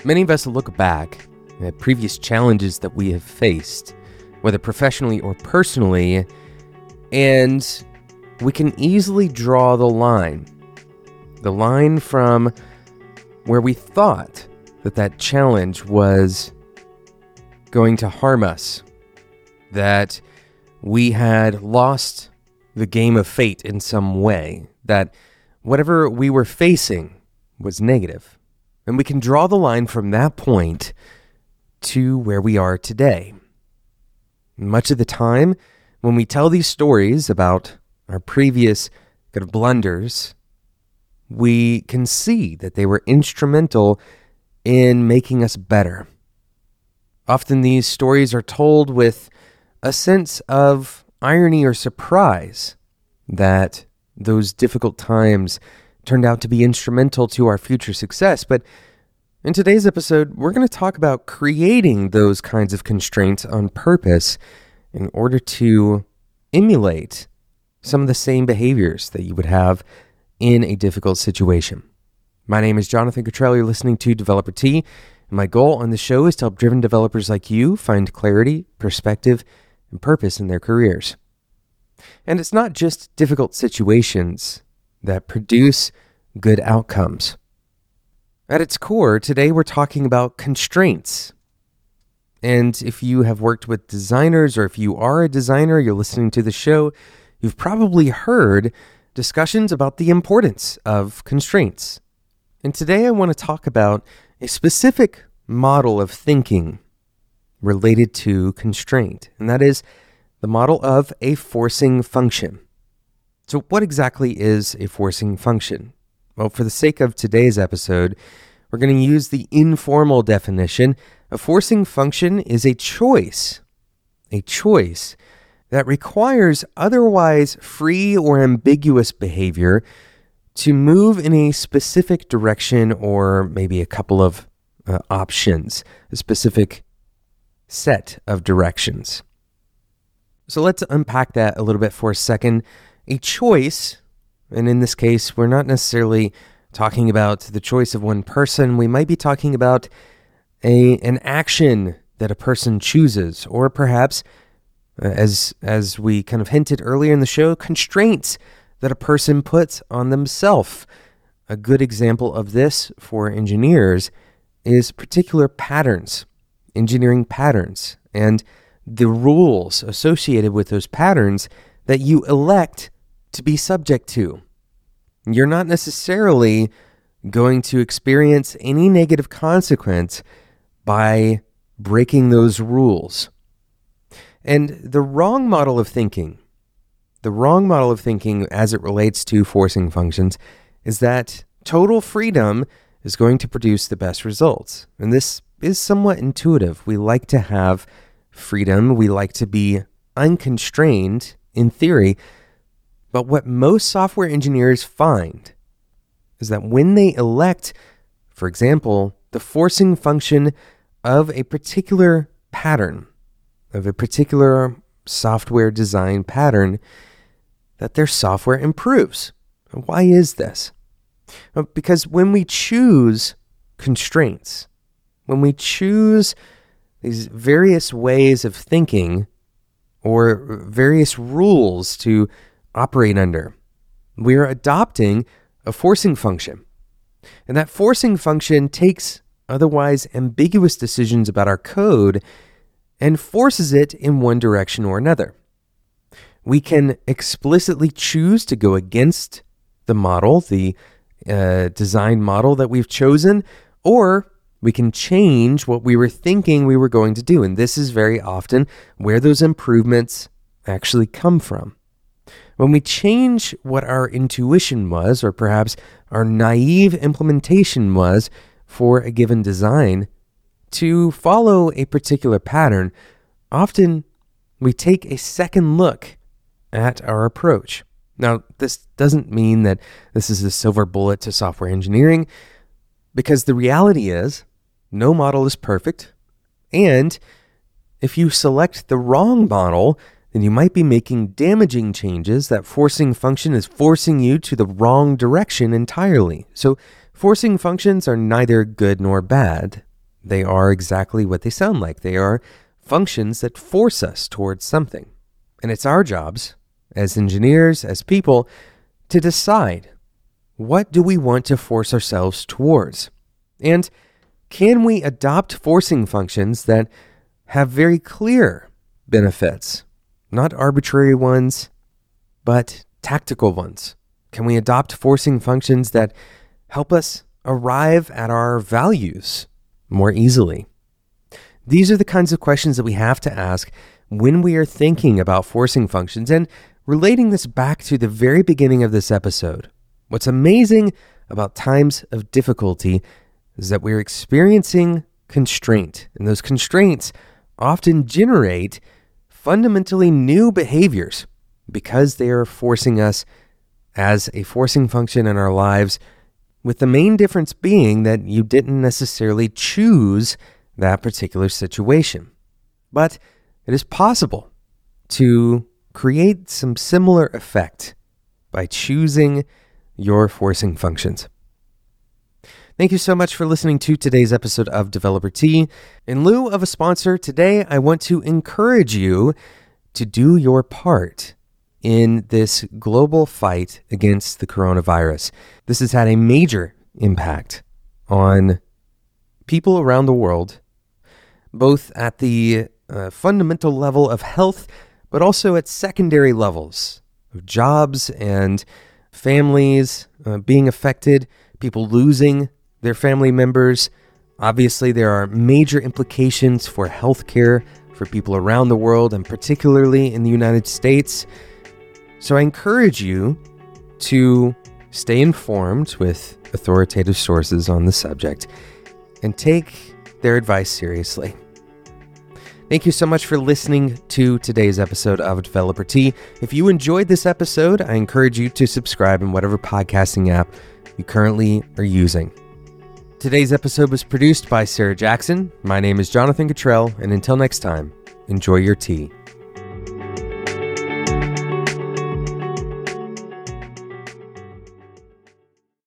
Many of us look back at previous challenges that we have faced, whether professionally or personally, and we can easily draw the line from where we thought that challenge was going to harm us, that we had lost the game of fate in some way, that whatever we were facing was negative. And we can draw the line from that point to where we are today. Much of the time, when we tell these stories about our previous kind of blunders, we can see that they were instrumental in making us better. Often these stories are told with a sense of irony or surprise that those difficult times turned out to be instrumental to our future success. But in today's episode, we're going to talk about creating those kinds of constraints on purpose in order to emulate some of the same behaviors that you would have in a difficult situation. My name is Jonathan Cottrell. You're listening to Developer Tea, and my goal on the show is to help driven developers like you find clarity, perspective, and purpose in their careers. And it's not just difficult situations that produce good outcomes. At its core, today we're talking about constraints. And if you have worked with designers, or if you are a designer, you're listening to the show, you've probably heard discussions about the importance of constraints. And today I want to talk about a specific model of thinking related to constraint, and that is the model of a forcing function. So what exactly is a forcing function? Well, for the sake of today's episode, we're going to use the informal definition. A forcing function is a choice that requires otherwise free or ambiguous behavior to move in a specific direction, or maybe a couple of options, a specific set of directions. So let's unpack that a little bit for a second. A choice, and in this case, we're not necessarily talking about the choice of one person. We might be talking about an action that a person chooses, or perhaps, as we kind of hinted earlier in the show, constraints that a person puts on themselves. A good example of this for engineers is particular patterns, engineering patterns, and the rules associated with those patterns that you elect to be subject to. You're not necessarily going to experience any negative consequence by breaking those rules. And the wrong model of thinking as it relates to forcing functions is that total freedom is going to produce the best results. And this is somewhat intuitive. We like to have freedom. We like to be unconstrained in theory. But what most software engineers find is that when they elect, for example, the forcing function of a particular pattern, of a particular software design pattern, that their software improves. And why is this? Because when we choose constraints, when we choose these various ways of thinking or various rules to operate under, we are adopting a forcing function. And that forcing function takes otherwise ambiguous decisions about our code and forces it in one direction or another. We can explicitly choose to go against the model, the design model that we've chosen, or we can change what we were thinking we were going to do. And this is very often where those improvements actually come from. When we change what our intuition was, or perhaps our naive implementation was for a given design, to follow a particular pattern, often we take a second look at our approach. Now, this doesn't mean that this is the silver bullet to software engineering, because the reality is no model is perfect, and if you select the wrong model, then you might be making damaging changes. That forcing function is forcing you to the wrong direction entirely. So forcing functions are neither good nor bad. They are exactly what they sound like. They are functions that force us towards something. And it's our jobs, as engineers, as people, to decide, what do we want to force ourselves towards? And can we adopt forcing functions that have very clear benefits, not arbitrary ones, but tactical ones? Can we adopt forcing functions that help us arrive at our values more easily? These are the kinds of questions that we have to ask when we are thinking about forcing functions. And relating this back to the very beginning of this episode, what's amazing about times of difficulty is that we're experiencing constraint, and those constraints often generate fundamentally new behaviors because they are forcing us as a forcing function in our lives, with the main difference being that you didn't necessarily choose that particular situation. But it is possible to create some similar effect by choosing your forcing functions. Thank you so much for listening to today's episode of Developer Tea. In lieu of a sponsor, today I want to encourage you to do your part in this global fight against the coronavirus. This has had a major impact on people around the world, both at the fundamental level of health, but also at secondary levels of jobs and families being affected, people losing their family members. Obviously, there are major implications for healthcare for people around the world, and particularly in the United States. So I encourage you to stay informed with authoritative sources on the subject and take their advice seriously. Thank you so much for listening to today's episode of Developer Tea. If you enjoyed this episode, I encourage you to subscribe in whatever podcasting app you currently are using. Today's episode was produced by Sarah Jackson. My name is Jonathan Cottrell, and until next time, enjoy your tea.